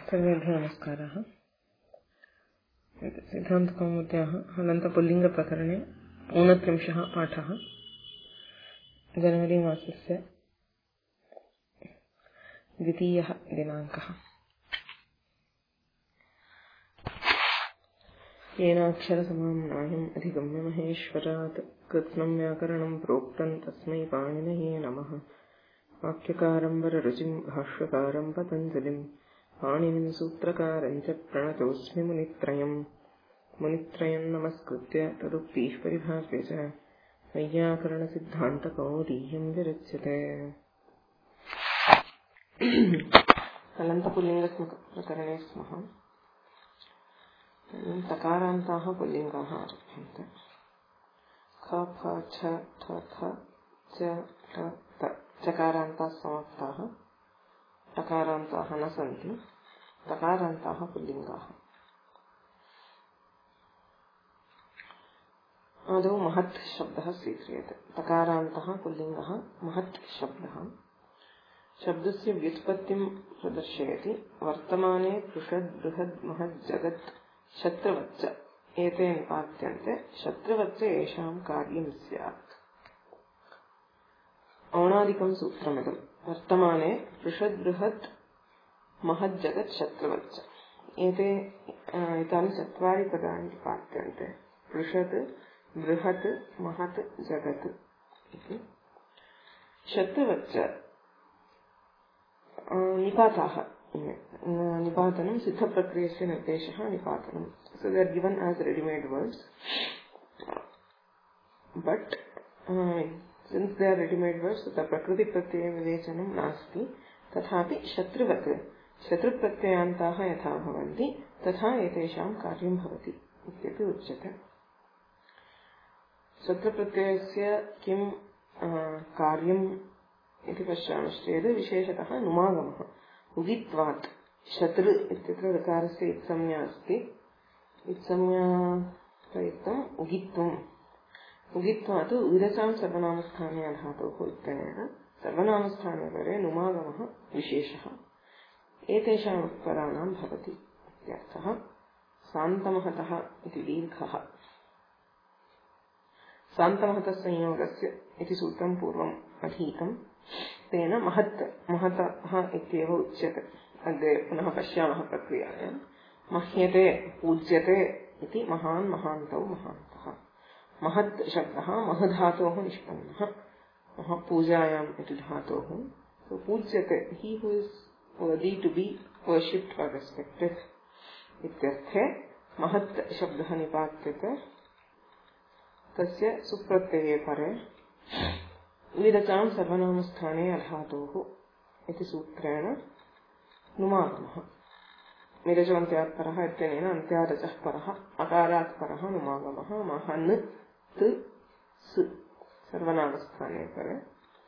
सर्वेभ्यो नमस्कारः। सिद्धान्तकौमुद्याः हलन्तपुल्लिङ्गप्रकरणे 29 पाठः। जनवरी मासस्य 2 दिनाङ्कः। येनाक्षरसमाम्नायम् अधिगम्य महेश्वरात् कृत्स्नं व्याकरणं प्रोक्तं तस्मै पाणिनये नमः। वाक्यकारं वररुचिं भाष्यकारं पतञ्जलिं पाणिनिं सूत्रकारं च प्रणतोऽस्मि मुनित्रयं नमस्कृत्य तदुक्तिः परिभाष्ये च वैयाकरणसिद्धान्तकौमुदीयं विरच्यते। हलन्तपुल्लिङ्गप्रकरणे स्मः। तकारान्ताः पुल्लिङ्गाः आरभ्यन्ते। ख फ छ ठ थ च ट त चकारान्ताः समाप्ताः। टकारान्ताः न सन्ति। तकारान्ताः पुल्लिङ्गाः। आदौ महत् शब्दः स्वीक्रियते। तकारान्तः पुल्लिङ्गः महत् शब्दः। शब्दस्य व्युत्पत्तिं प्रदर्शयति। वर्तमाने पृषद् बृहद् महत् जगत् शत्रवच्च एते निपात्यन्ते। शत्रवच्च येषां कार्यं स्यात्। औणादिकं सूत्रमिदं। वर्तमाने पृषद् बृहत् महत् जगत् शत्रवच्च एतानि 4 पदानि निपात्यन्ते। पृषद् बृहत् महत् जगत् इति। शत्रवच्च निपाताः। निपातनं सिद्धप्रक्रियस्य निर्देशः निपातनं। So they are given as ready-made words, but since they are ready-made words, तत्र प्रकृतिप्रत्यय विवेचनं नास्ति। तथापि शत्रुवत् शत्रुप्रत्ययान्ताः यथा भवन्ति तथा एतेषां कार्यं भवति इत्यपि उच्यते। शत्रुप्रत्ययस्य किं कार्यम् इति पश्यामश्चेत् विशेषतः नुमागमः। उगित्वात् शत्रु इत्यत्र ऋकारस्य इत्संज्ञा अस्ति। इत्संज्ञा प्रयुक्तम् उगित्वम्। उगित्वात् विरचां सर्वनामस्थाने धातोः इत्यनेन सर्वनामस्थाने परे नुमागमः विशेषः एतेषाम् उत्तराणां भवति इत्यर्थः। सान्तमहतः इति दीर्घः। सान्तमहतः संयोगस्य इति सूत्रं पूर्वम् अधीतं। तेन महतः इत्येव उच्यते। अग्रे पुनः पश्यामः प्रक्रियायां। मह्यते पूज्यते इति महान् महान्तौ महान्तः। महत् शब्दः महधातोः निष्पन्नः। पूजायाम् इति धातोः। So पूज्यते, he who is worthy to be worshipped or respected इत्यर्थे महत् शब्दः निपात्यते। तस्य सुप्रत्यये परे विरचां सर्वनामस्थाने अधातोः इति सूत्रेण नुमागमः। विरचोऽन्त्यात् परः इत्यनेन अन्त्यादचः परः अकारात् परः नुमागमः। महन् त् स् सर्वनामस्थाने परे।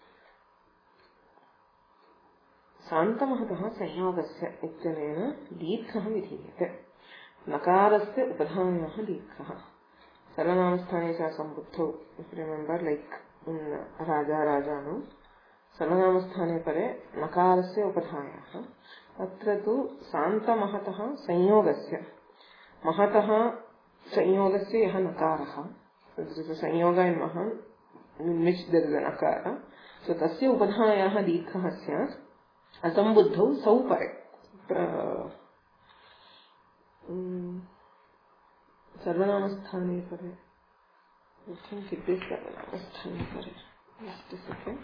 सान्तमहतः संयोगस्य इत्यनेन दीर्घः विधीयते। नकारस्य उपधायाः दीर्घः। सर्वनामस्थाने च सम्बुद्धौ, if you remember, like in राजा राजानु, सर्वनामस्थाने परे नकारस्य उपधायाः। अत्र तु सान्तमहतः संयोगस्य महतः संयोगस्य यः नकारः, संयोग in महान् in which there is an akara, so तस्य उपधायाः दीर्घः स्यात्। असम्बुद्धौ सौ परे सर्वनामस्थाने परे। सर्वनामस्थाने परे just a second.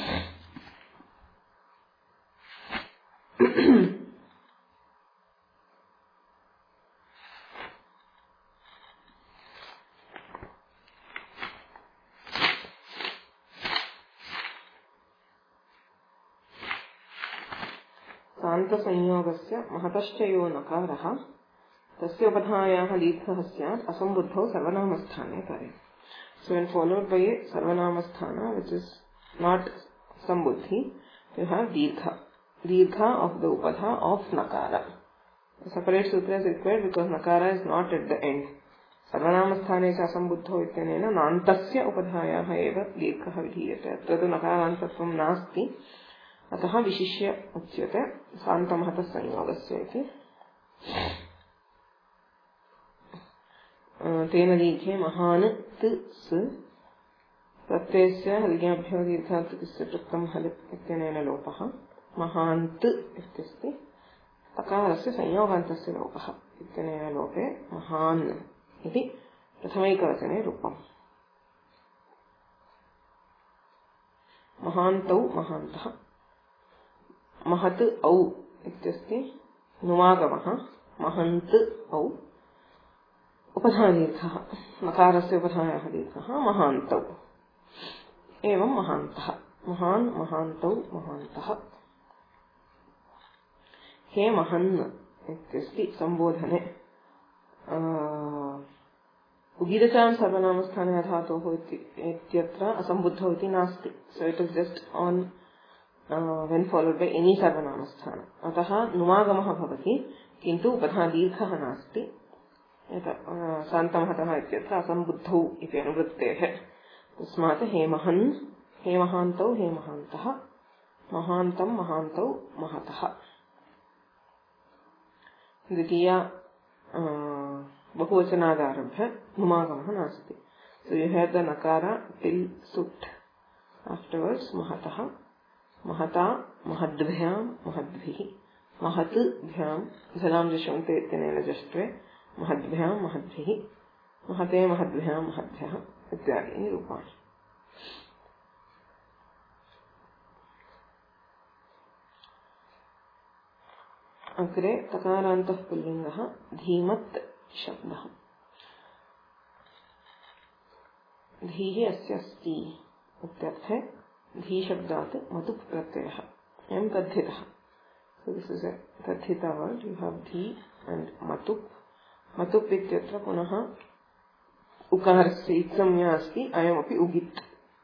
सान्तसंयोगस्य महतश्च यो नकारः तस्य उपधायाः दीर्घः स्यात्। असम्बुद्धौ सर्वनामस्थाने परे। So when followed by a sarvanamasthana which is not sambuddhi, you have dirgha of the upadha of nakara. A separate sutra is required because nakara is not at the end. सर्वनामस्थाने च असम्बुद्धौ इत्यनेन नान्तस्य उपधायाः एव दीर्घः विधीयते। अत्र तु नकारान्तत्वं नास्ति। अतः विशिष्य उच्यते सान्तमहतः संयोगस्य इति। तेन दीर्घे महान् स प्रत्ययस्य हल्याभ्यो दीर्घात् तस्य पृक्तं हल् इत्यनेन लोपः। महान्त् इत्यस्ति तकारस्य संयोगान्तस्य लोपः इत्यनेन लोपे महान् इति प्रथमैकवचने रूपम्। महान्तौ महान्तः। महत् औ इत्यस्ति नुमागमः। महन्त् औ उपधादीर्घः नकारस्य उपधायाः दीर्घः महान्तौ। एवं महान्तः महान् महान्तौ महान्तः। हे महन् इत्यस्ति संबोधने उगीरचां सर्वनामस्थाने धातोः इत्यत्र असम्बुद्धौ इति नास्ति। So it is just on when followed by any सर्वनामस्थान। अतः नुमागमः भवति किन्तु उपधादीर्घः नास्ति। सान्तमहतः इत्यत्र असम्बुद्धौ इति अनुवृत्तेः। तस्मात् हे महन् हे महान्तौ हे महान्तः महान्तं महान्तौ महतः। द्वितीया बहुवचनादारभ्य नुमागमः नास्ति। सो यू हैव द नकार टिल सुट् आफ्टरवर्ड्स महतः महता महद्भ्यां महद्भिः महत्भ्यां जलां जशन्ते इत्यनेन जष्ट्वे महद्भ्यां महद्भिः महते महद्भ्यां महद्भ्यः इत्यादीनि रूपाणि। अग्रे तकारान्तः पुल्लिङ्गः धीमत् शब्दः। धीः अस्य अस्ति इत्यर्थे धी शब्दात् मतुप् प्रत्ययः अयं तद्धितः। सो दिस् इस् ए तद्धिता word. You have the and मतुप्। मतुप् इत्यत्र पुनः उकारस्य इत्संज्ञा अस्ति। अयमपि उगित्।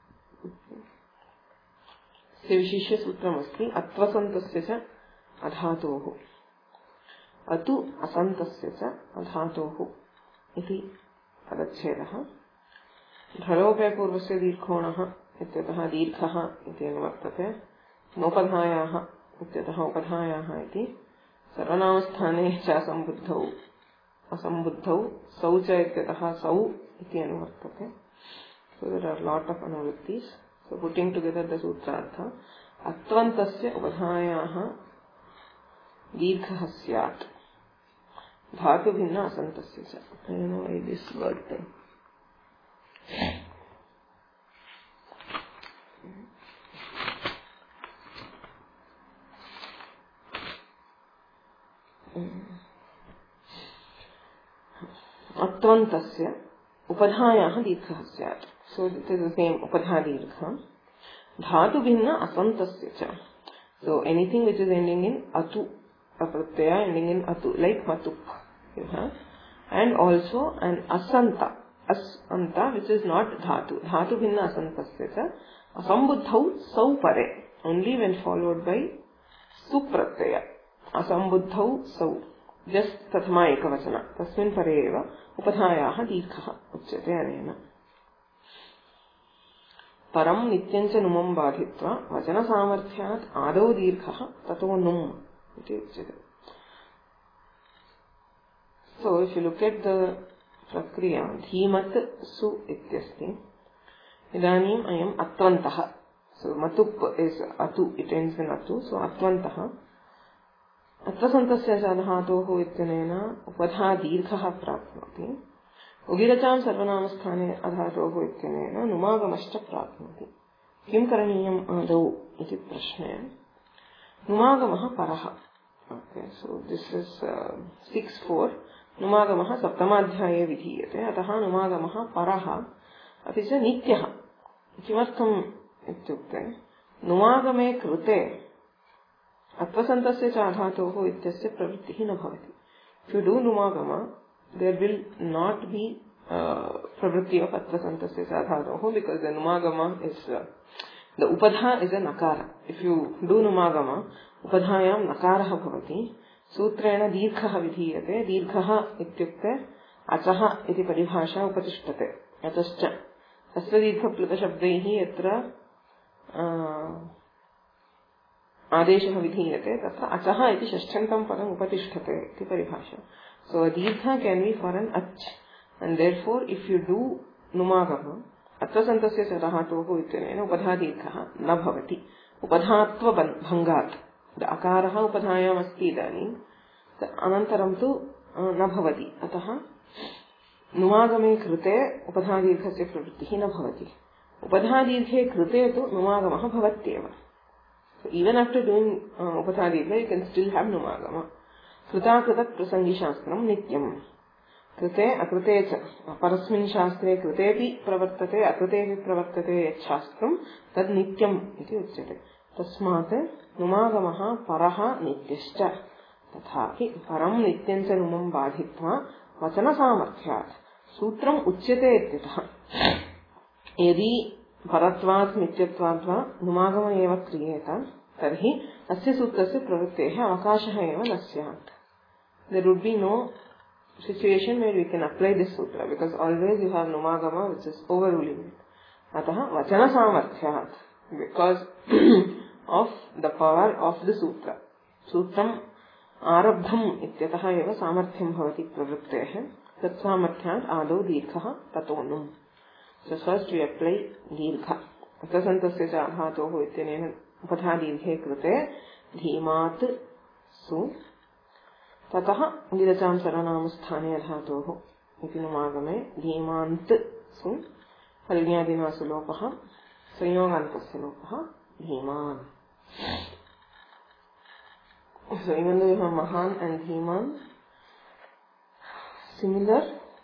से विशिष्य सूत्रमस्ति अत्वसन्तस्य च अधातोः अतु असन्तस्य च अधातोः इति पदच्छेदः। ढलोपे पूर्वस्य दीर्घोणः इत्यतः दीर्घः इति अनुवर्तते। नोपधायाः इत्यतः उपधायाः इति सर्वनामस्थाने च असम्बुद्धौ असम्बुद्धौ सौ च इत्यतः सौ इति अनुवर्तते। So there are lot of anuvrittis. So putting together the sutrartha अत्वन्तस्य उपधायाः दीर्घः स्यात् धातुभिन्न असन्तस्य च। I don't know why this word thing. अत्वन्तस्य उपधायाः दीर्घः स्यात्। So it is the same उपधा दीर्घ। धातुभिन्न असन्तस्य च। So anything which is ending in atu, a pratyaya ending in atu, like matup you have, and also an asanta, asanta which is not dhatu. Dhatu bhinna asantasya cha asambuddhau sau pare, only when followed by supratyaya. Asambuddhau sau just tathma ekavachana tasmin pare eva upadhayaः दीर्घः उच्यते अनेन। परं नित्यं च नुमं बाधित्वा वचनसामर्थ्यात् आदौ दीर्घः ततो नुम् इति उच्यते। So if you look at the प्रक्रिया धीमत् सु इत्यस्ति। इदानीम् अयम् अत्वन्तः। So मतुप् is अतु, it ends in अतु, so अत्वन्तः। अत्वसन्तस्य च धातोः इत्यनेन उपधा दीर्घः प्राप्नोति। उगिरचां सर्वनामस्थाने अधातोः इत्यनेन नुमागमश्च प्राप्नोति। किं करणीयम् आदौ इति प्रश्ने नुमागमः परः। Okay, so this is 6.4. नुमागमः सप्तमाध्याये विधीयते। अतः नुमागमः परः अपि च नित्यः। किमर्थम् इत्युक्ते नुमागमे कृते अत्वसन्तस्य च धातोः इत्यस्य प्रवृत्तिः न भवति। If you do नुमागम, there will not be pravritti of atvasantasya dhatoh, because the numagama is the upadha is a nakara. If you do numagama, upadhayam nakarah bhavati, sutrena dirghah vidhiyate. Dirghah ityukte achaha iti paribhasha upatishtate. Atascha tasya dirgha plata shabdaihi yatra आदेशः विधीयते तत्र अचः इति षष्ठ्यन्तं पदम् उपतिष्ठते इति परिभाषा. So a दीर्घ can be for an ach, and therefore if you do नुमागमः अत्वसन्तस्य च धातोः इत्यनेन उपधादीर्घः न भवति. उपधात्वभङ्गात् अकारः उपधायाम् अस्ति इदानीं अनन्तरं तु न भवति. अतः नुमागमे कृते उपधादीर्घस्य प्रवृत्तिः न भवति. उपधादीर्घे कृते तु नुमागमः भवत्येव. So even after doing उपधादीर्घ you can still have नुमागम. कृताकृत प्रसंगी शास्त्रं नित्यम्. कृते अकृते च परस्मिन् शास्त्रे कृतेपि प्रवर्तते अकृतेपि प्रवर्तते यत् शास्त्रं तद् नित्यम् इति उच्यते. तस्मात् नुमागमः परः नित्यश्च. तथापि परं नित्यं च नुमं बाधित्वा वचनसामर्थ्यात् सूत्रम् उच्यते इत्यतः यदि परत्वात् नित्यत्वात् वा नुमागम एव क्रियेत तर्हि अस्य सूत्रस्य प्रवृत्तेः अवकाशः एव न स्यात्. There would be no situation where we can apply this sutra because always you have numagama which is overruling it. Atah vachana samarthyat, because of the power of the sutra. Sutram arabdham ityatah eva samarthyam bhavati pravrittehe tat samarthyat ado dirghah tatonum. So first we apply dirgha. Atasantasya cha dhatoh ityanena upadha dirghe krute dhimat su ततः गिरजां सर्वनाम स्थाने धातोः इति नुमागमे धीमान्त सु हल्न्यादिनासु लोपः संयोगान्तस्य लोपः धीमान्. So even though you have mahan and dhiman, similar,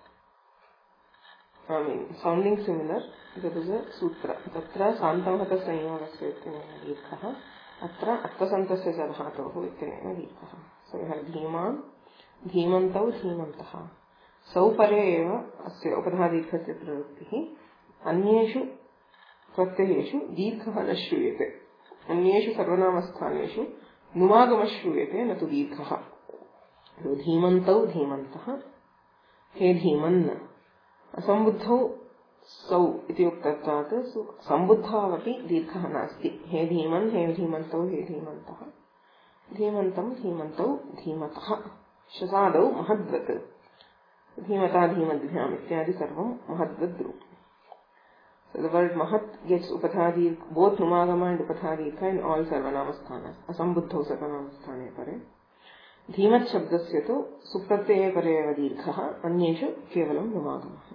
sounding similar, that is a sutra. Tatra santamhata sanyogasya ityanena dirghah, atra atvasantasya ca dhatoh ityanena dirghah. So you have Dhiman धीमन्तौ धीमन्तः सौ परे एव अस्य उपधादीर्घस्य प्रवृत्तिः. अन्येषु प्रत्ययेषु दीर्घः न श्रूयते. अन्येषु सर्वनामस्थानेषु नुमागमः श्रूयते न तु दीर्घः. धीमन्तौ धीमन्तः हे धीमन्. असम्बुद्धौ सौ इति उक्तत्वात् सम्बुद्धावपि दीर्घः नास्ति. हे धीमन् हे धीमन्तौ हे धीमन्तः. धीमन्तं धीमन्तौ धीमतः शसादौ महद्वत्. धीमता धीमद्भ्याम इत्यादि सर्वं महद्वत् रूप. So the word mahat gets upadhadi, both numagama and upadhadi in all sarvanama sthanas. Asambuddhau sarvanama sthane pare. Dhimat shabdasya tu supratyaya pare eva dirghah, anyeshu kevalam numagamah.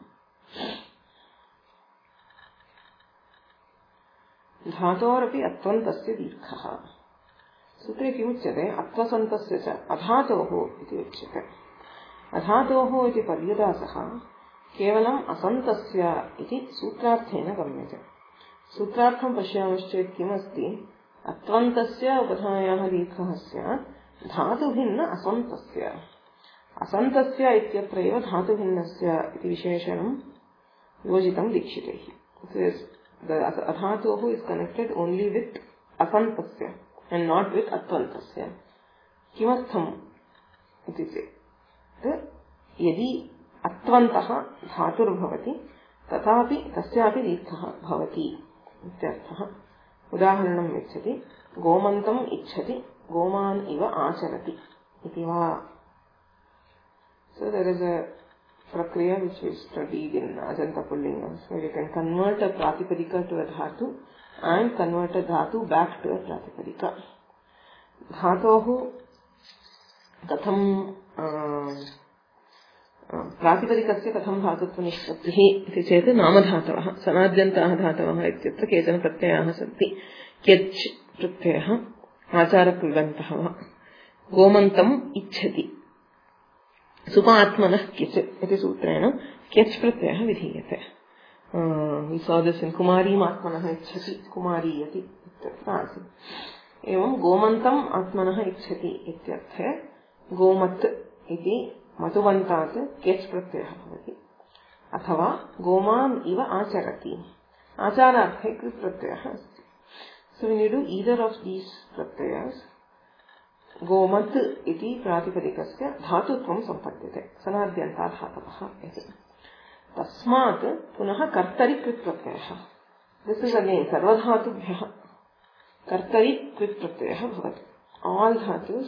Dhatorapi atvantasya dirghah. सूत्रे किमुच्यते अत्वसन्तस्य च अधातोः इति उच्यते. अधातोः इति पर्यदासः केवलम् असन्तस्य इति सूत्रार्थेन गम्यते. सूत्रार्थं पश्यामश्चेत् किमस्ति, अत्वन्तस्य उपधायाः दीर्घः स्यात् धातुभिन्न असन्तस्य. असन्तस्य इत्यत्रैव धातुभिन्नस्य इति विशेषणं योजितं दीक्षितैः. अधातोः इस् कनेक्टेड ओनली वित् असन्तस्य and not with atvantasya. किमर्थम् इति चेत् यदि अत्वन्तः धातुर्भवति तथापि तस्यापि दीर्घः भवति इत्यर्थः. उदाहरणं यच्छति, गोमन्तम् इच्छति गोमान् इव आचरति इति वा. So there is a prakriya which we studied in Ajanta Pullinga. So you can convert a pratipadika to a dhatu and convert a dhatu back to a pratipadika. Dhatoh katham प्रातिपदिकस्य कथं धातुत्वनिष्पत्तिः इति चेत् नामधातवः सनाद्यन्ताः धातवः इत्यत्र केचन प्रत्ययाः सन्ति. क्यच् प्रत्ययः आचारकृदन्तः वा. गोमन्तम् इच्छति सुपात्मनः क्यच् इति सूत्रेण क्यच् प्रत्ययः विधीयते. We saw this in कुमारीम् आत्मनः इच्छति कुमारीयति इत्यत्र आसीत्. एवं गोमन्तम् आत्मनः इच्छति इत्यर्थे गोमत् इति मतुवन्तात् क्यच् प्रत्ययः भवति. अथवा गोमान् इव आचरति आचारार्थे कृत् प्रत्ययः अस्ति. So when you do either of these pratyayas, गोमत् इति प्रातिपदिकस्य धातुत्वं सम्पद्यते सनाद्यन्ता धातवः इति. तस्मात् पुनः कर्तरि कृत् प्रत्ययः. This is again सर्वधातुभ्यः कर्तरि क्वित् प्रत्ययः भवति. All dhatus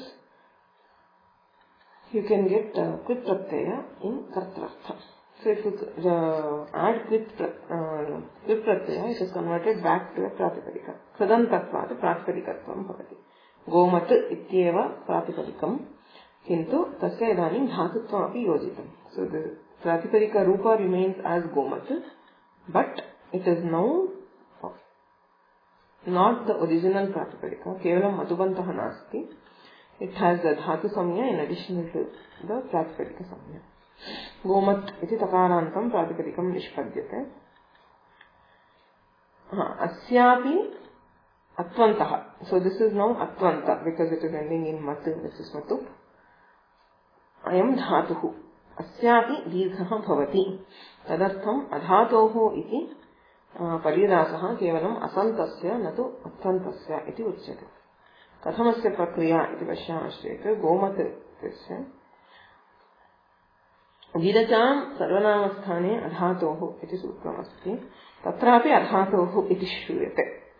you can get quit pratyaya in kartartha. So if you add quit pratyaya, it is converted back to a pratipadika. Sadantatvat pratipadikatvam bhavati. Gomat ityeva pratipadikam kintu tasya idanim dhatutvam api yojitam. So the pratipadika rupa remains as gomat, but it is now not the original pratipadika. Kevalam madhubantah nasti. It has the dhatu samya in addition to the pratipadika samya. Gomat iti takarantam pratipadikam nishpadyate. Asyapi atvantaha. So this is now atvanta because it is ending in matu. This is matu. Ayam dhatuhu. Asyapi dirghaha bhavati. Tadartham adhatoho iti paridasaha kevalam asantasya natu atvantasya iti uchyate. कथमस्य प्रक्रिया इति पश्यामश्चेत् गोमतस्य उगिदचां सर्वनामस्थाने अधातोः इति सूत्रमस्ति. तत्रापि अधातोः इति श्रूयते.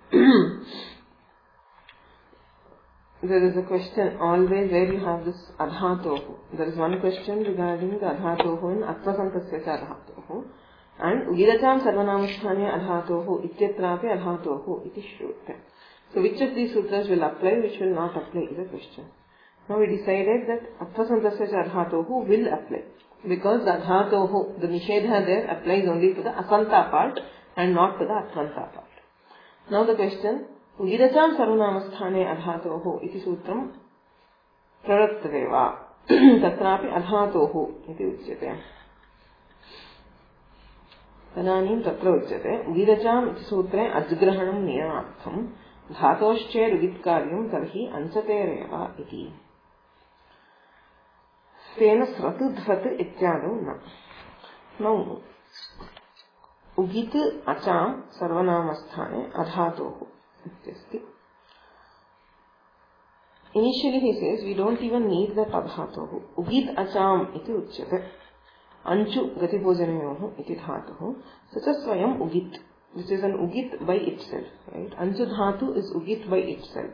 There is a question always where you have this adhatohu. There is one question regarding the adhatohu in atvasantasya cha adhatohu, and ugidacham sarvanamasthane adhatohu ityatrapi adhatohu iti shrute. So which of these sutras will apply, which will not apply is a question. Now we decided that atvasantasya cha adhatohu will apply, because the adhatohu, the nishedha there applies only to the asanta part and not to the atvanta part. Now the question, ugidacham sarvanamasthane adhatohu iti sutram prarattaveva tatrapi adhatohu iti uchyate. Tadanim tatra uchyate ugidacham iti sutre ajgrahanam niyamartham धातोश्चेर उगित कार्यम तर्हि अंचतेरेव इति. तेन स्रतुध्वत इत्यादौ न. नौ उगित अचाम सर्वनामस्थाने अधातोः इत्यस्ति. Initially he says we don't even need that adhatohu. Ugit acham iti uchyate. Anchu gatibhojanayoh iti dhatuh. Such as swayam ugit, which is an ugit by itself, right? Anju dhatu is ugit by itself.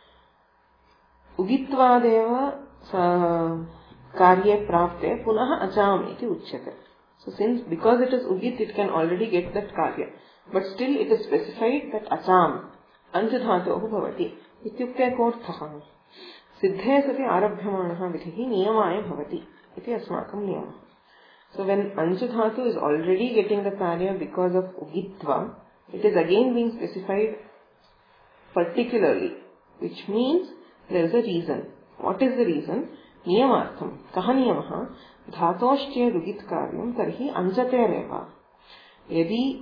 Ugitvadeva karye prapte punaha acham iti uchyate. So because it is ugit, it can already get that karya. But still it is specified that acham, anju dhatohu bhavati. Ityukte korthaha. Siddhe sati arabhyamanaha vidhihi niyamaya bhavati. Iti asmakam niyama. So when anju dhatu is already getting the karya because of ugitva, it is again being specified particularly, which means there is a reason. What is the reason? Niyamartham. Kaha niyamaha? Dhatoshche ugit karyam tarhi anjate reva. Yadi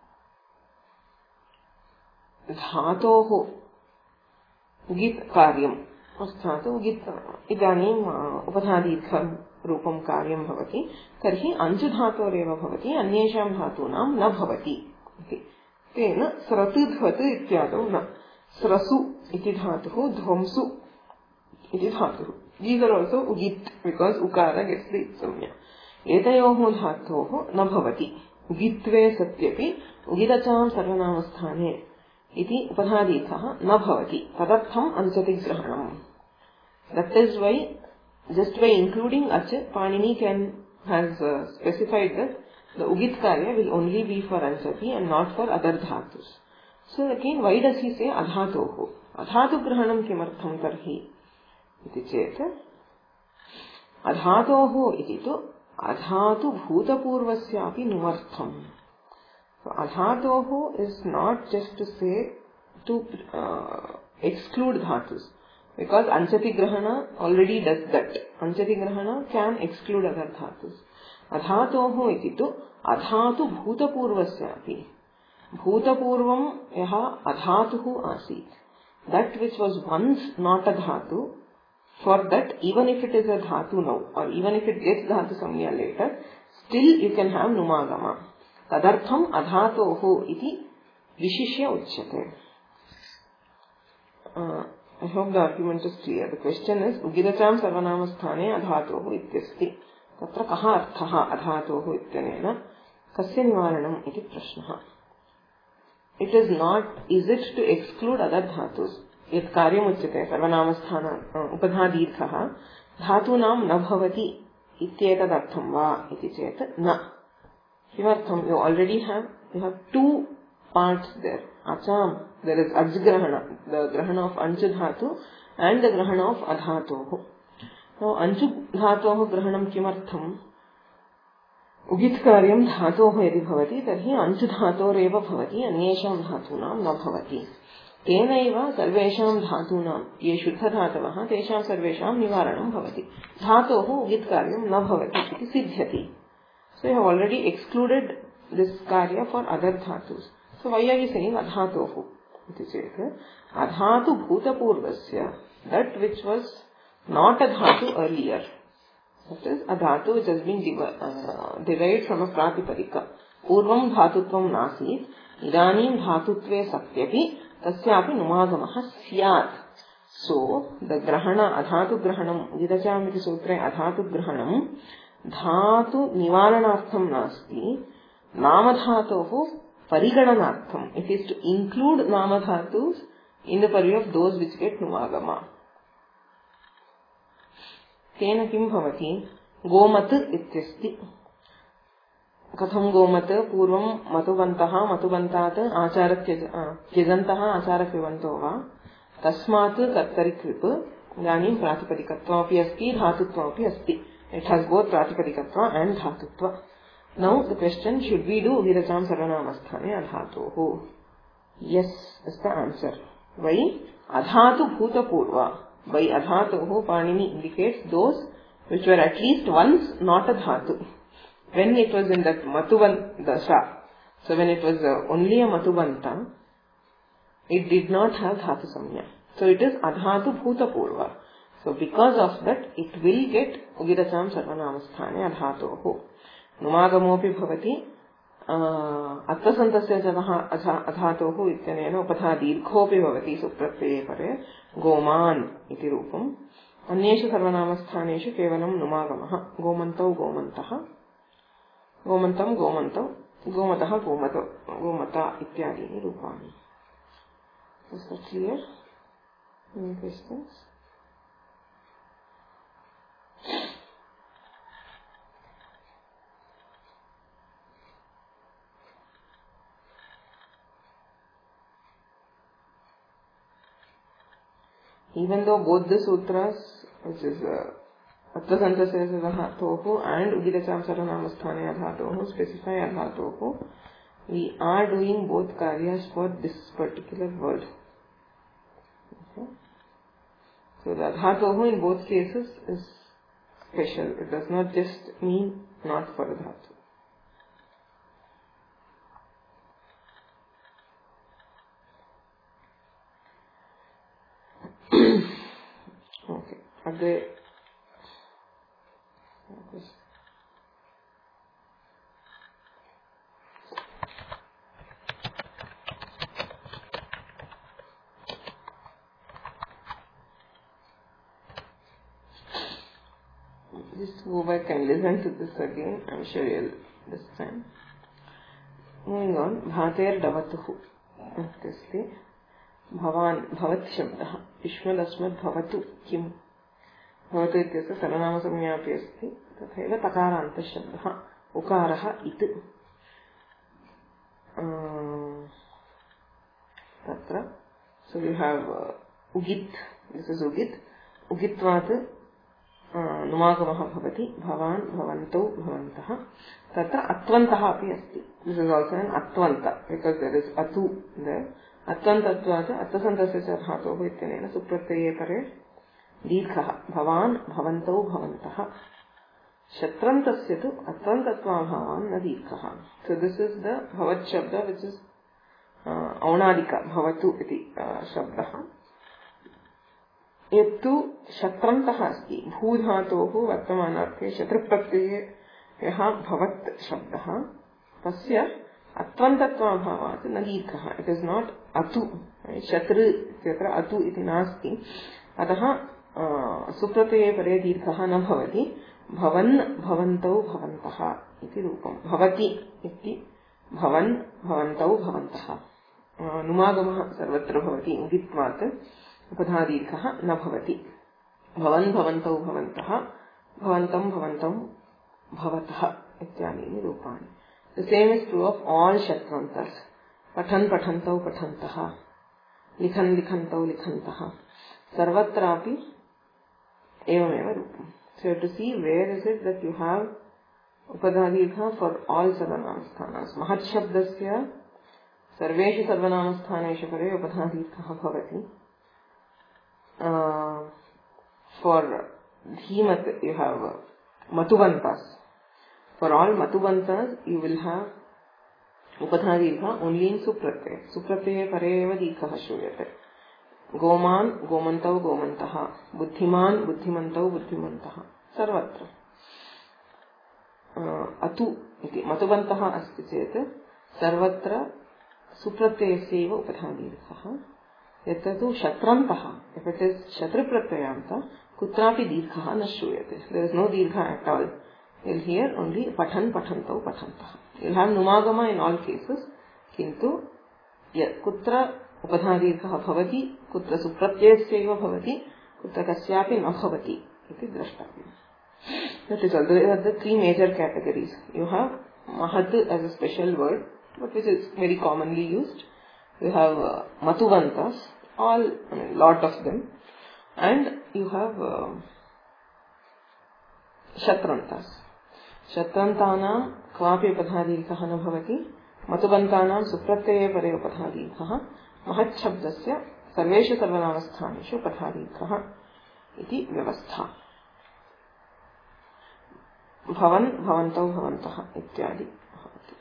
dhatoho ugit karyam अर्थात उगित इदानीं उपधादीर्घं रूपं कार्यं भवति तर्हि अंजु धातोरेव भवति अन्येषां धातूनां न भवति इति. तेन स्रतुध्वत् इत्यादौ न. स्रसु इति धातुः, ध्वंसु इति धातुः. These are also ugit because ukara gets the samya. एतयोः धातोः न भवति. उगित्वे सत्यपि उगिदचां सर्वनामस्थाने इति उपधादीर्घः न भवति. तदर्थम् अंचति ग्रहणम्. That is why, just by including ach, Panini has specified that the ugit karya will only be for anchati and not for other dhatus. So again, why does he say adhatoho? Adhatu grahanam kimartham tarhi? Iti chet. Adhatoho iti tu adhatu bhutapurvasyapi numartham. So adhatoho is not just to say to exclude dhatus, because anchati grahana already does that. Anchati grahana can exclude other dhatus. Adhatoho iti tu adhatu bhutapurvasyapi. Bhutapurvam yaha adhatuhu asit. That which was once not a dhatu, for that even if it is a dhatu now, or even if it gets dhatu samya later, still you can have numagama. Tadartham adhatoho iti vishishya uchyate. I hope the argument is clear. The question is, ugidacham sarvanamasthane adhatoho ityasti. Tatra kaha arthaha adhatoho ityanena kasya nivaranam iti prashnaha. it is not, is it to exclude other dhatus? यत् कार्यमुच्यते सर्वनामस्थान उपधा दीर्घः धातूनां न भवति इत्येतदर्थं वा इति चेत् न. किमर्थं? You already have, you have two parts there. Acham, there is ajgrahana, the grahana of anju dhatu and the grahana of adhatoh. Now anju dhatoh grahanam kimartham? उगित कार्यं धातोः यदि भवति तर्हि अंशु धातोरेव भवति, अन्येषां धातूनां न भवति. तेनैव सर्वेषां धातूनां ये शुद्धधातवः तेषां सर्वेषां निवारणं भवति. धातोः उगित कार्यं न भवति इति सिद्ध्यति. So you have already excluded this karya for other dhatus. So why are you saying adhatoh? इति चेत् adhatu bhutapurvasya, that which was not a dhatu earlier. That is a dhatu which has been derived from a pratipadika. Purvam dhatutvam nasit, idanim dhatutve satyati, tasyapi numagamaha syat. So, the grahana, adhatu grahanam, Gidachamiti Sutre, adhatu grahanam, dhatu nivaranartham nasti, namadhatohu parigananartham. It is to include namadhatus in the purview of those which get numagama. तेन किं भवति? गोमत् इत्यस्ति. कथं गोमत्? पूर्वं मतुबन्तः मतुबन्तात् त्यजन्तः आचारक्रियवन्तो वा, तस्मात् कर्तरि कृत्. इदानीं प्रातिपदिकत्वमपि अस्ति, धातुत्वमपि अस्ति. It has both प्रातिपदिकत्व and धातुत्व. Now the question, should we do विरचां सर्वनामस्थाने अधातोः? Yes is the answer. Why? Adhatu bhutapurva. By adhatoh, Panini indicates those which were at least once not a dhatu. When it was in that matuban dasha, so when it was only a matubanta, it did not have dhatu samya. So it is adhatu bhutapurva. So because of that, it will get ugidacham sarvanamasthane adhatoh. Numagamopi bhavati अत्तसन्तस्य जनः अधातोः इत्यनेन उपधा दीर्घोऽपि भवति सुप्रत्यये परे गोमान् इति रूपम्. अन्येषु सर्वनामस्थानेषु केवलं नुमागमः. गोमन्तौ गोमन्तः, गोमन्तं गोमन्तौ, गोमतः गोमतो, गोमता इत्यादीनि रूपाणि. Is that clear? Any questions? Even though both the sutras, which is Attasantase Adhatohu and Ugidacham Sarvanamasthane Adhatohu, specify Adhatohu, we are doing both karyas for this particular word. Okay. So the Adhatohu in both cases is special. It does not just mean not for a dhatu. Okay. Are there just go back and listen to this again. I'm sure you'll understand. Moving on, Bhater Davatuhu. This भवान् भवत् शब्दः युष्मदस्मद् भवतु किम्? भवतु इत्यस्य सर्वनामसंज्ञापि अस्ति, तथैव तकारान्तशब्दः उकारः इति. तत्र so you have ugit, this is ugit. उगित्वात् नुमागमः भवति, भवान् भवन्तौ भवन्तः. तत्र अत्वन्तः अपि अस्ति. This is also an अत्वन्त because there is atu there. अत्वन्तत्वात् अत्तसन्तस्य च धातोः इत्यनेन सुप्रत्यये परे दीर्घः. भवान् भवन्तौ भवन्तः. शत्रन्तस्य तु अत्वन्तत्वाभावान् न दीर्घः. So this is the भवत् शब्द which is औणादिक भवतु इति शब्दः. यत्तु शत्रन्तः अस्ति, भूधातोः वर्तमानार्थे शत्रुप्रत्यये यः भवत् शब्दः, तस्य अत्वन्तत्वाभावात् न दीर्घः. इट इज नॉट अतु. शत्रु इत्यत्र अतु इति नास्ति. अतः सुप्रत्यये परे दीर्घः न भवति. भवन् भवन्तौ भवन्तः इति रूपम्. भवति इति भवन् भवन्तौ भवन्तः. नुमागमः सर्वत्र भवति इङ्गित्वात् उपधादीर्घः न भवति। भवन् भवन्तौ भवन्तः भवन्तं भवन्तौ भवतः इत्यादीनि रूपाणि। The same is true of all Shatrantas. पठन् पठन्तौ पठन्तः, लिखन् लिखन्तौ लिखन्तः, सर्वत्रापि एवमेव रूपम्. So you have to see where is it that you have upadadikha for all sarvanamasthanas. Mahat shabdasya sarveshu sarvanamasthaneshu pare upadadikha bhavati. For dhimat you have matubantas. For all matubantas you will have upadadikha only in supratyaya. Supratyaya pare eva dikha shruyate. गोमान् गोमन्तौ गोमन्तः, बुद्धिमान् बुद्धिमन्तौ बुद्धिमन्तः, सर्वत्र अतु इति मतुबन्तः अस्ति चेत् सर्वत्र सुप्रत्ययस्यैव उपधादीर्घः। यत्र तु शत्रन्तः, if it is शत्रुप्रत्ययान्त, कुत्रापि दीर्घः न श्रूयते. There is no दीर्घ at all. You will hear only पठन् पठन्तौ पठन्तः. You will have नुमागम in all cases, किन्तु कुत्र उपधादीर्घः भवति, कुत्र सुप्रत्ययस्यैव भवति, कुत्र कस्यापि न भवति इति द्रष्टव्यम्. That is all. There are the three major categories. You have mahat as a special word, but which is very commonly used. You have matuvantas, all, lot of them, and you have shatrantas. Shatrantanam kvapi upadhadikah na bhavati, matubantanam supratyaya pare upadhadikah, mahat shabdasya sarveshu sarvanamasthaneshu upadhadikah iti vyavastha. भवन् भवन्तौ भवन्तः इत्यादि भवति.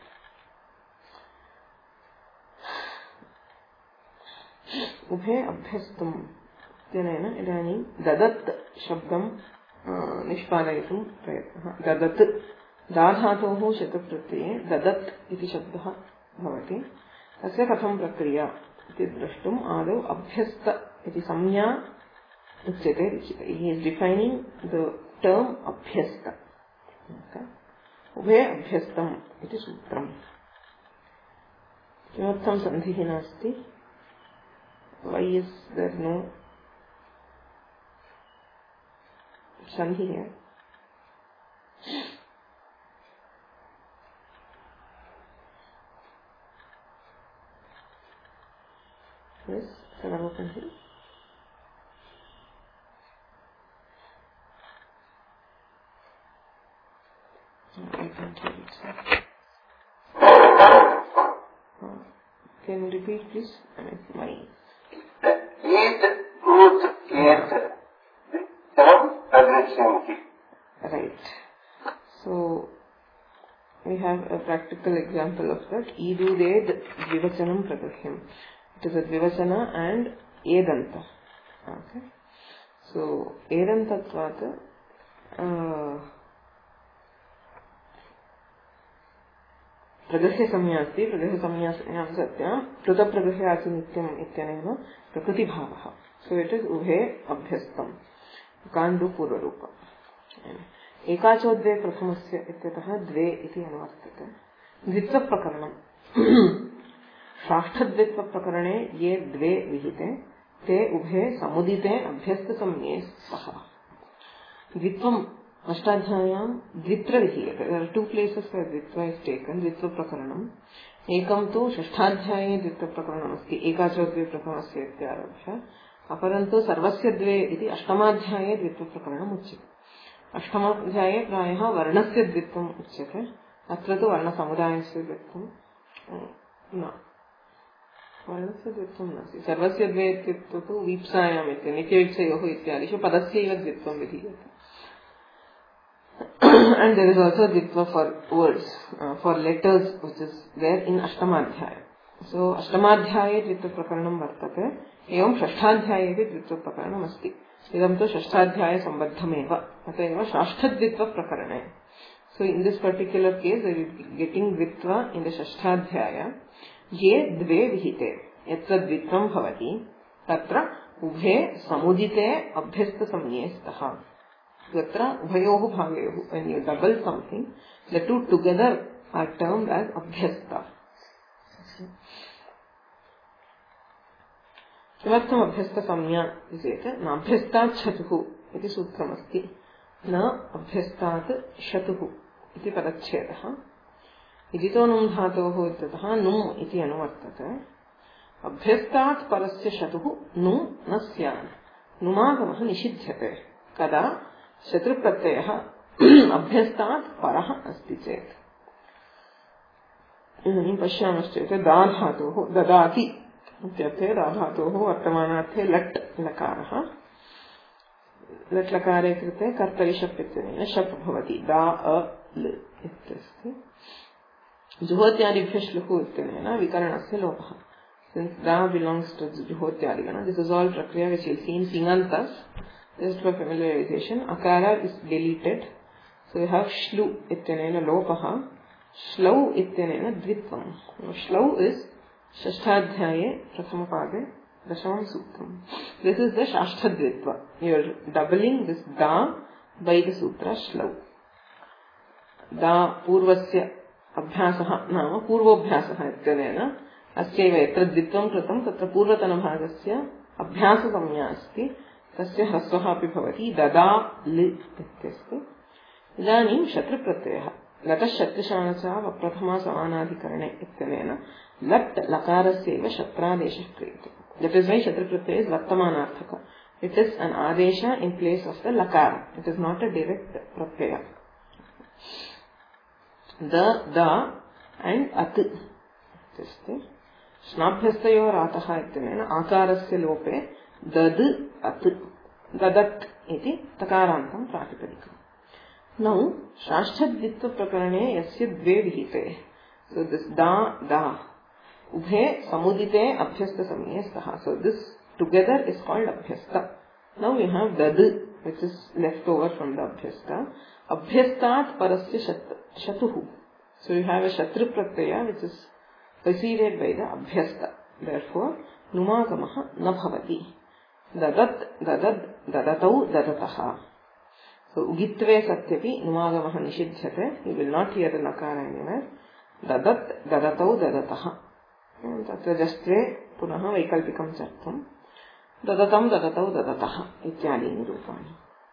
उभे अभ्यस्तुम् इत्यनेन इदानीं ददत् शब्दं निष्पादयितुं प्रयत्नः. ददत् दाधातोः शतप्रत्यये ददत् इति शब्दः भवति. तस्य कथं प्रक्रिया इति द्रष्टुम् आदौ अभ्यस्त इति संज्ञा उच्यते. He is defining the term अभ्यस्त. उभे अभ्यस्तम् इति सूत्रम्. किमर्थं सन्धिः नास्ति? Why is there no sandhi here? Yes, can I open here? I can't hear it, sir. Can you repeat, please? My right. So we have a practical example of that. Idu ded dvivachanam pragahyam. It is a dvivachana and edanta. Okay. So edantatvat प्रगृह्य संज्ञा अस्ति. प्रगृह्य संज्ञा सत्यां कृतप्रगृह्य आसि नित्यम् इत्यनेन प्रकृतिभावः. सो it is उभे अभ्यस्तम्. कान् do पूर्वरूप. एकाचोद्वे प्रथमस्य इत्यतः द्वे इति अनुवर्तते. द्वित्वप्रकरणम्. षाष्ठद्वित्वप्रकरणे ये द्वे विहिते ते उभे समुदिते अभ्यस्तसंज्ञे स्तः. द्वित्वम् अष्टाध्याय्यां द्वित्र विधीयते. There are two places where द्वित्व is taken. द्वित्व प्रकरणम् एकं तु षष्ठाध्याये द्वित्व प्रकरणम् अस्ति एकाचोद्वे प्रथमस्य इत्यारभ्य. अपरं तु सर्वस्य द्वे इति अष्टमाध्याये द्वित्व प्रकरणम् उच्यते. अष्टमाध्याये प्रायः वर्णस्य द्वित्वम् उच्यते. अत्र तु वर्णसमुदायस्य द्वित्वं न. वर्णस्य द्वित्वं नास्ति. सर्वस्य द्वे इत्युक्तौ तु वीप्सायाम् इति नित्यवीप्सयोः इत्यादिषु पदस्यैव द्वित्वं विधीयते. And there is also dvitva for words, for letters, which is there in Ashtamadhyaya. So Ashtamadhyaye dvitva prakaranam vartate. Evam Shashtadhyaye dvitva prakaranam asti. Idam tu Shashtadhyaya sambandhameva. Ateva Shashtadvitva prakarane. So in this particular case, they will be getting dvitva in the Shashtadhyaya. Ye dve vihite. Yatra dvitvam bhavati. Tatra ubhe samudite abhyasta samye staha. Tatra ubhayohu bhaveyohu. When you double something, the two together are termed as abhyasta. किमर्थम् अभ्यस्तसंज्ञा इति चेत् नाभ्यस्तात् शतुः इति सूत्रमस्ति, न अभ्यस्तात् शतुः इति पदच्छेदः। इदितो नुम् धातोः इत्यतः नुम् इति अनुवर्तते। अभ्यस्तात् परस्य शतुः नुम् न स्यात्, नुमागमः निषिध्यते कदा शत्रुप्रत्ययः अभ्यस्तात् परः अस्ति चेत्। इदानीं पश्यामश्चेत् दाधातोः ददाति इत्यर्थे दाधातोः वर्तमानार्थे लट् लकारः। लट् लकारे कृते कर्तरि शप् इत्यनेन शप् भवति, दा अ ल इत्यस्ति। जुहोत्यादिभ्यः श्लुः इत्यनेन विकरणस्य लोपः। Since da belongs to juhotyadikana, this is all prakriya which you'll see in Pingantas. Just for familiarization, akara is deleted. So we have shlu ityanena lopaha, shlau ityanena dvitvam. Shlau is shashtadhyaye prathamapade dashamam sutram. This is the shashtadvitva. You are doubling this da by the sutra shlau. Da purvasya abhyasaha nama purvobhyasaha ityanena अस्यैव यत्र द्वित्वं कृतं तत्र पूर्वतनभागस्य अभ्याससंज्ञा अस्ति, तस्य ह्रस्वः अपि भवति, ददा लि इत्यस्ति। इदानीं शत्रुप्रत्ययः लटशत्रुशानचा प्रथमा समानाधिकरणे इत्यनेन लट् लकारस्यैव शत्रादेशः क्रियते। That is why शत्रुप्रत्यय is वर्तमानार्थक. It is an adesha in place of the lakara. It is not a direct pratyaya. Da and at इत्यस्ति। स्नाभ्यस्तयोरातः इत्यनेन आकारस्य लोपे दद् अत् ददत् इति तकारान्तं प्रातिपदिकम्। नौ शाष्ठद्वित्वप्रकरणे यस्य द्वे विहिते, so this da उभे समुदिते अभ्यस्तसमये स्तः, so this together is called abhyasta. Now we have dad which is left over from the abhyasta. Abhyastat parasya shatuhu, so you have a shatru pratyaya which is preceded by the abhyasta. Therefore, numagamaha na bhavati. Dadat, dadad, dadatau, dadataha. So, ugitve satyapi numagamaha nishidhyate. You will not hear the nakara anywhere. Dadat, dadatau, dadataha. Tatra jastve punaha vaikalpikam chartam. Dadatam, dadatau, dadataha. Ityadini rupani.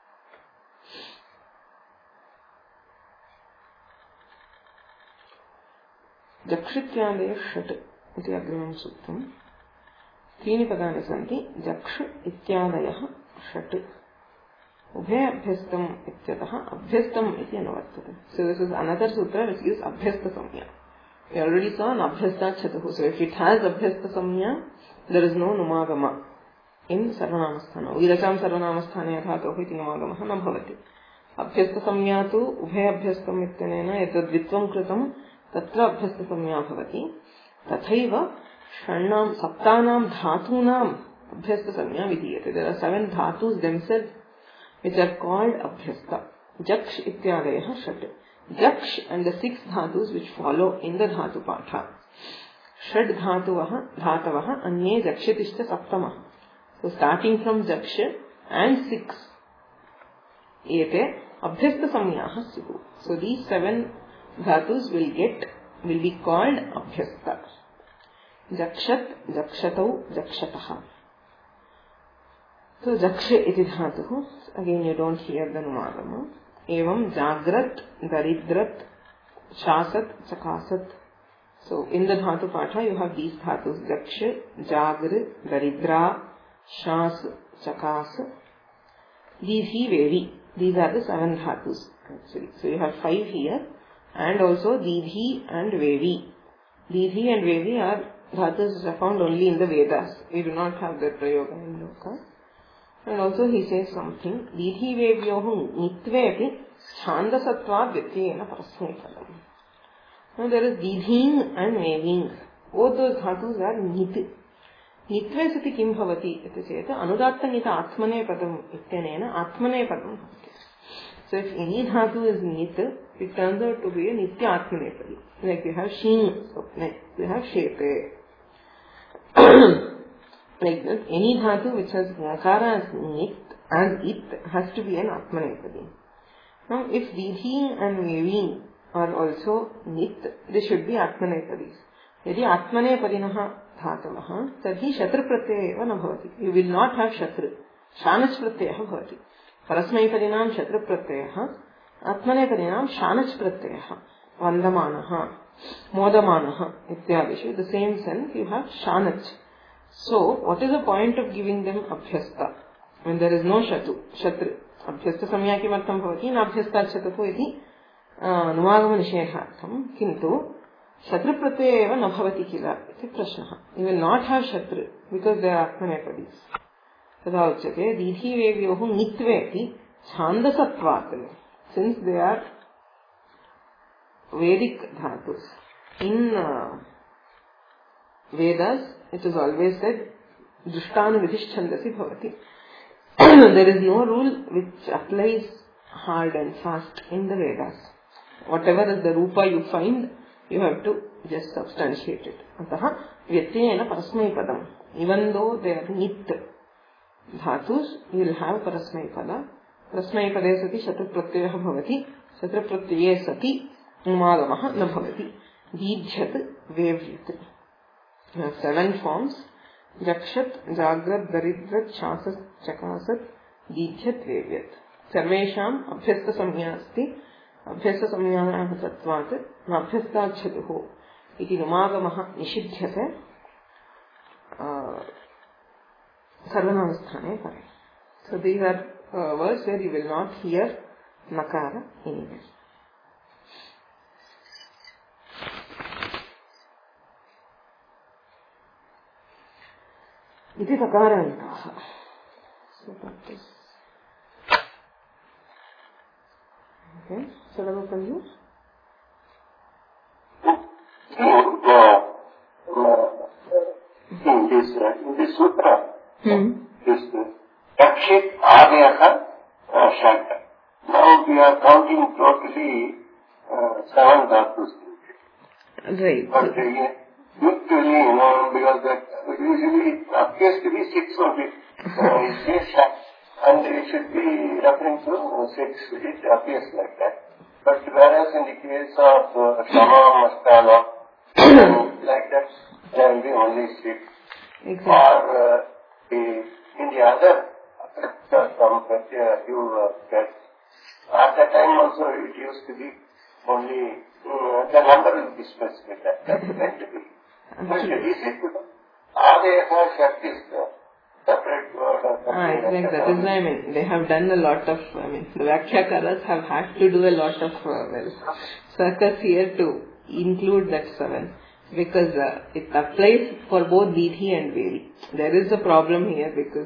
जक्षित्यादय षट् इति अग्रिमं सूत्रम्। त्रीणि पदानि सन्ति। जक्ष इत्यादयः षट् उभे अभ्यस्तम् इत्यतः अभ्यस्तम् इति अनुवर्तते। So this is another sutra which gives abhyasta samya. We already saw an abhyasta chatuh. So if it has abhyasta samya, there is no numagama in sarvanamasthana. Viracham sarvanamasthane dhatoh iti numagamaha na bhavati. Abhyasta samya tu ubhe abhyastam ityanena etad vitvam kritam तत्र अभ्यस्तसंज्ञा भवति। तथैव षण्णां सप्तानां धातूनाम् अभ्यस्तसंज्ञा विधीयते। There are 7 धातुस् themselves which are called abhyasta. Jaksh इत्यादयः षट्. Jaksh and the 6 धातुस् which follow in the dhatu patha. षड् धातवः अन्ये जक्षतिश्च सप्तमः. So starting from jaksh and 6 एते अभ्यस्तसंज्ञाः स्युः. So these 7 dhatus will be called abhyasta. Jakshat, jakshatau, jakshataha. So jaksha iti dhatuh. Again you don't hear the numagama. Evam jagrat, daridrat, shasat, chakasat. So in the dhatu patha you have these dhatus: jaksha, jagr, daridra, shas, chakas, didhi, vevi. These are the 7 dhatus actually. So you have 5 here. And also didhi and vevi. Didhi and vevi are dhatus which are found only in the Vedas. We do not have that prayoga in Loka. And also he says something. Didhi vevyohu nitvepi chandasatvad vyatyena parasmekadam. Now there is didhing and veving. Both those dhatus are nit. Nitve sati kim bhavati iti cheta anudatta nita atmane padam ityanena atmane padam bhavati. So if any dhatu is nit, it turns out to be a nitya atmanepadi. Like you have sheen, you have shepe. Like this, any dhatu which has nakara as nit and it has to be an atmanepadi. Now if didhi and vevi are also nit, they should be atmanepadis. यदि आत्मनेपदिनः धातवः तर्हि शत्रुप्रत्ययः एव न भवति. यु will not have शत्रु. शानच् प्रत्ययः भवति. परस्मैपदिनां शत्रुप्रत्ययः, आत्मनेपदिनां शानच् प्रत्ययः. वन्दमानः, मोदमानः इत्यादिषु the same sense you have शानच्. So, what is the point of giving them abhyasta when there is no shatru? अभ्यस्त संज्ञा किमर्थं भवति? नाभ्यस्तात् शतुः इति अनुवागमनिषेधार्थं. किन्तु शत्रुप्रत्यय एव न भवति किल इति प्रश्नः. यु विल् नाट् हाव् शत्रु बिकास् दे आर् आत्मनेपदीस्. तदा उच्यते दीधिवेव्योः ङित्वे अपि छान्दसत्वात्, सिन्स् दे आर् वेदिक धातुस्. In Vedas it is always said drishtanu-vidhischandasi bhavati. There is no rule which applies hard and fast in the Vedas. Whatever is the rupa you find, you have to just substantiate it. Ataha vyatyena parasmaipadam. Even though they are nit dhatus, you will have parasmaipada. Parasmaipade sati shatrupratyayah bhavati. Shatrupratyaya sati umadamah na bhavati. Didhyat vevyat. 7 forms: jakshat, jagrat, daridrat, shasat, chakasat, didhyat, vevyat. Sarvesham abhyasta samya asti. Abhyasta samyanah satvat abhyastat chatuho iti numagamah nishidhyate sarvanamsthane pare. So these are words where you will not hear nakara anywhere. इति सकारान्ताः. So that is okay. So let me tell you. In this sutra, this Yakshit Adyaha Shant. Now we are counting totally 7 dhatus. Right. But usually, because that usually it appears to be 6 only. It says Shant, and it should be referring to 6. It appears like that. But whereas in the case of Shama, Mastana, like that, there will be only 6. Exactly. Or in the other some few tests, at that time also it used to be only the number will be specific. That is meant to be. But this is Adeha Shakti is separate word or something. Like that is why they have done a lot of, the Vyakhyakas have had to do a lot of circus here to include that 7. Because it applies for both Didhi and Vedi. There is a problem here because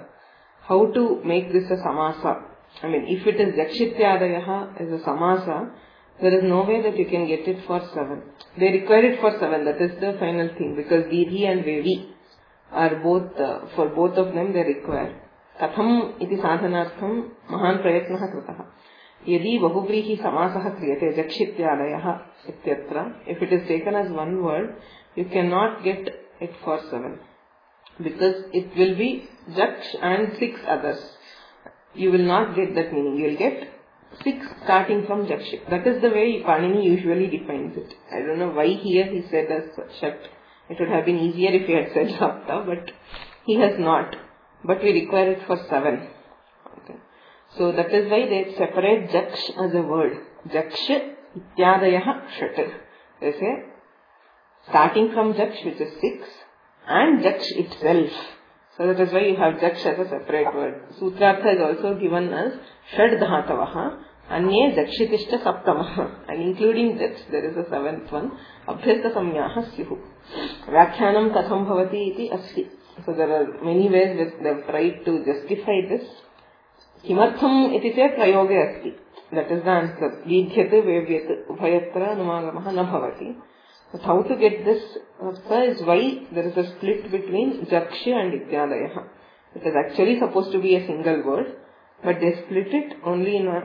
how to make this a samasa? If it is Jakshityadayaha as a samasa, there is no way that you can get it for 7. They require it for 7. That is the final thing. Because Didhi and Vedi are both, for both of them they require. Katham iti sadhanartham mahan prayatnah kritaha. Yadi bahuvrihi samasah kriyate Jakshityadayaha ityatra. If it is taken as one word, you cannot get it for 7. Because it will be Jaksh and 6 others. You will not get that meaning. You will get 6 starting from Jakshit. That is the way Panini usually defines it. I don't know why here he said as Shat. It would have been easier if he had said Sapta, but he has not. But we require it for 7. Okay. So that is why they separate Jaksh as a word. Jaksh ityadayaha Shat. They say starting from Jaksh, which is 6, and Jaksh itself. So that is why you have Jaksh as a separate word. Sutrartha is also given as Shad Dhatavaha, Anye Jakshitishta Saptamaha. And including Jaksh, there is a 7th one. Abhyasta Samyaha Syuhu. Vyakhyanam Katham Bhavati iti Asti. So there are many ways that they have tried to justify this. Kimartham iti se prayoge asti. That is the answer. Didhyat vevyat ubhayatra numagamaha na bhavati. But how to get this answer is why there is a split between Jaksh and Ityadayaha. It is actually supposed to be a single word, but they split it only in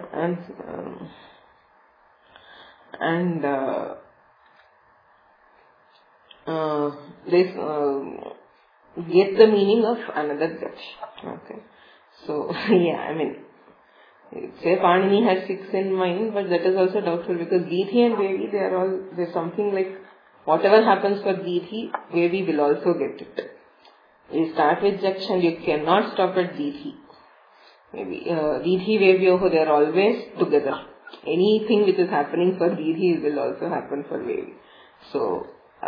they get the meaning of another Jaksh. Okay. So, say Panini has 6 in mind, but that is also doubtful because Didhi and Vevi, there's something like whatever happens for Didhi, Vevi will also get it. You start with Jaksh and you cannot stop at Didhi. Maybe Didhi, Vevyoho, they are always together. Anything which is happening for Didhi will also happen for Vevi. So,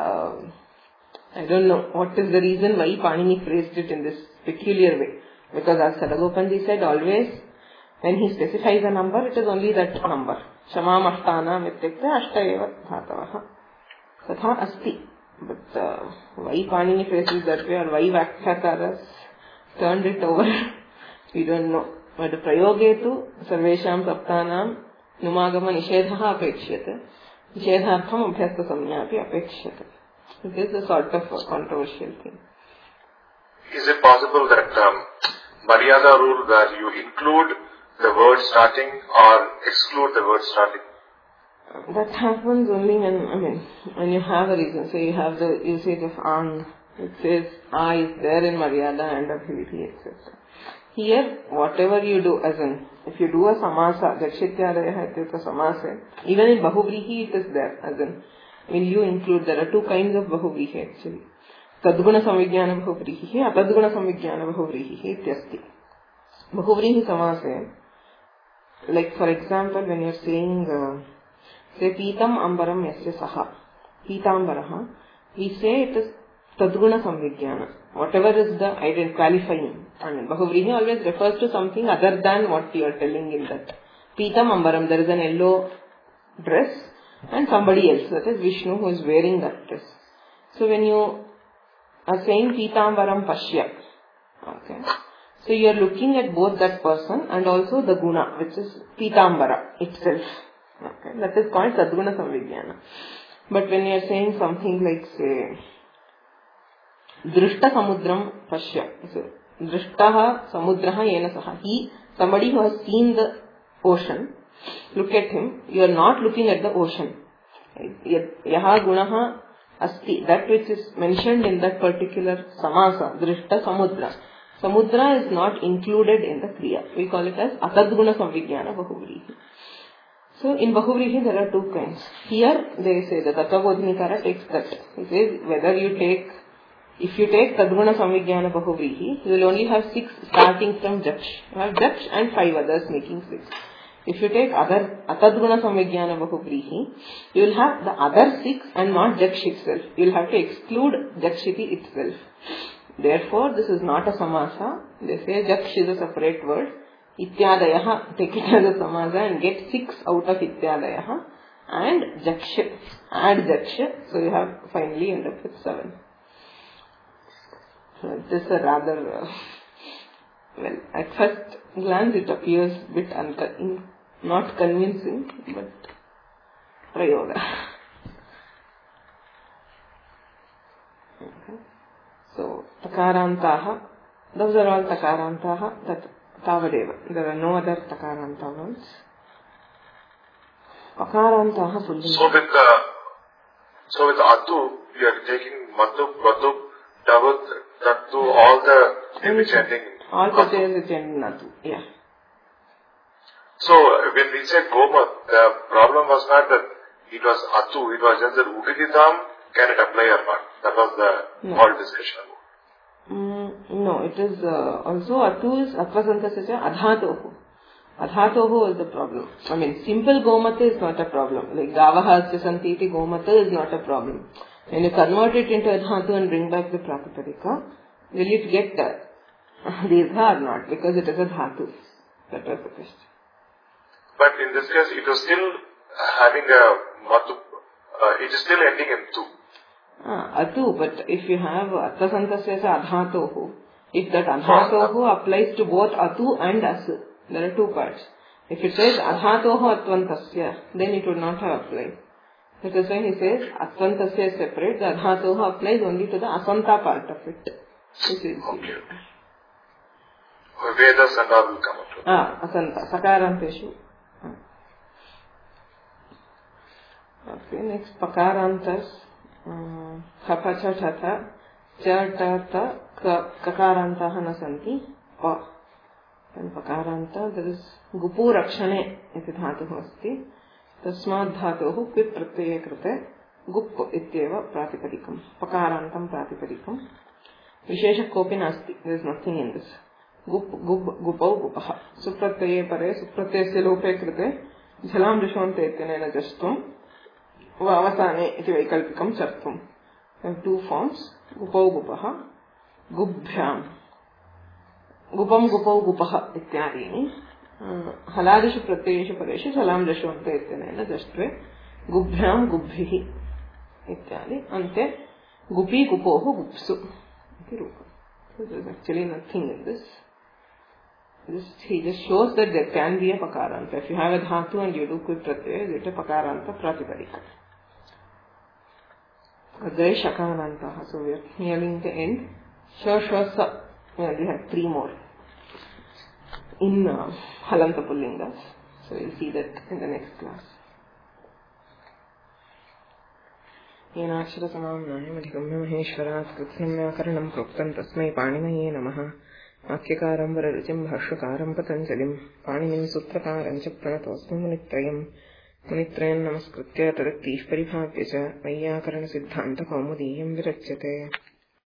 I don't know what is the reason why Panini phrased it in this peculiar way. Because as Sadagopanji said, always when he specifies a number, it is only that number. Shamam ashtana mityakta ashtaeva dhatavaha. Tatha asti. But why Panini phrased it that way or why Vakyakaras turned it over, we don't know. But prayogetu sarvesham saptanam numagama nishedha apekshate. Nishedhartham abhyasta samyapi apekshate. It is a sort of a controversial thing. Is it possible that Maryada rule where you include the word starting or exclude the word starting? That happens only when you have a reason. So you have the usage of an. It says a is there in Maryada and Abhiviti, etc. Here, whatever you do, as in, if you do a samasa, Jakshityadaya is a samasa, even in Bahuvrihi it is there, as in, will you include, there are two kinds of Bahuvrihi actually. Tadguna samvijnana Bahuvrihi, Atadguna samvijnana Bahuvrihi, ityasti. Bahuvrihi samasa, like for example, when you are saying, say, Pitam Ambaram Yasya Saha, Pitambaraha, we say it is Tadguna samvijnana. Whatever is the qualifying. Bahuvrihi always refers to something other than what you are telling in that. Pitam Ambaram, there is an yellow dress and somebody else, that is Vishnu, who is wearing that dress. So when you are saying Pitambaram Pashya, okay, so you are looking at both that person and also the guna, which is Pitambara itself. Okay, that is called Tadguna Samvijnana. But when you are saying something like, say, Drishta Samudram Pashya, so Drishtaha Samudraha Yena Saha, somebody who has seen the ocean, look at him, you are not looking at the ocean. Yaha gunaha asti, that which is mentioned in that particular samasa, Drishta Samudra. Samudra is not included in the kriya. We call it as Atadguna Samvijnana Bahuvrihi. So in Bahuvrihi there are two kinds. Here they say the Tattvabodhinikara takes that. He says whether if you take Tadguna Samvijnana Bahuvrihi, you will only have 6 starting from Jaksh. You have Jaksh and 5 others making 6. If you take other Atadguna Samvijnana Bahuvrihi, you will have the other 6 and not Jaksh itself. You will have to exclude Jakshiti itself. Therefore, this is not a samasa. They say Jaksh is a separate word. Ityadayaha, take it as a samasa and get 6 out of Ityadayaha. And Jaksh, add Jaksh. So you have finally end up with 7. This is a rather, well, at first glance it appears a bit not convincing, but prayoga. Okay. So, takarantaha, those are all takarantaha, that tavadeva. There are no other takaranta ones. Pakarantaha pullinga. So with Atu, you are taking Madhu, Vadu, Davat, Tattu, all the which ending. All the which end Natu, yeah. So when we said Gomat, the problem was not that it was Atu, it was just that Udigitam, can it apply or not? That was the whole discussion about. No, it is also Atu is Atvasantasya Adhatohu. Adhatohu is the problem. I mean, simple Gomata is not a problem. Like Gavaha Santiti Gomata is not a problem. When you convert it into Adhatu and bring back the Pratipadika, will it get Didha or not? Because it is a Dhatu. That was the question. But in this case, it was still having a Matu, it is still ending in Tu. Atu, but if you have Atvasantasya Adhatohu, if that Adhatohu applies to both Atu and Asu, there are two parts. If it says Adhatohu Atvantasya, then it would not have applied. That is why he says Atvantasya is separate, the Adhatohu applies only to the Asanta part of it. Okay. Vedas and all will come up. Asanta, Sakaranteshu. Okay, next Pakarantas. Kapa cha tha cha ta ta kakaranta na santi pa and pakaranta there is gupu rakshane iti dhatu asti tasmad dhatu kvip pratyaya krite गुप् इत्येव प्रातिपदिकम् पकारान्तं प्रातिपदिकम् विशेषः कोऽपि नास्ति there is nothing in this गुप् गुब् गुपौ गुपः सुप्रत्यये परे सुप्रत्ययस्य लोपे कृते झलां दृशोन्ते इत्यनेन जष्टुं वा अवसाने इति वैकल्पिकं चर्तुं टू फॉर्म्स गुपौ गुपः गुभ्यां गुपं गुपौ गुपः इत्यादीनि हलादिषु प्रत्ययेषु परेषु झलां दृशोन्ते इत्यनेन जष्ट्वे गुभ्यां गुब्भिः इत्यादि अन्ते गुपी गुपोः गुप्सु इति रूपम्. So there is actually nothing in this. He just shows that there can be a pakaranta. If you have a dhatu and you do kut pratyaya, you get a pakaranta pratipadika. Agre shakanantaha. So we are nearing the end. Shashasa. We only have 3 more in halanta pullingas. So we'll see that in the next class. येनाक्षरसमाम्नायमधिगम्य महेश्वरात् कृत्स्नं व्याकरणं प्रोक्तं तस्मै पाणिनये नमः. वाक्यकारं वररुचिं भाष्यकारं पतञ्जलिं पाणिनिं सूत्रकारं च प्रणतोऽस्मि मुनित्रयं नमस्कृत्य तदक्तीः परिभाव्य च वैयाकरणसिद्धान्तकौमुदीयं विरच्यते.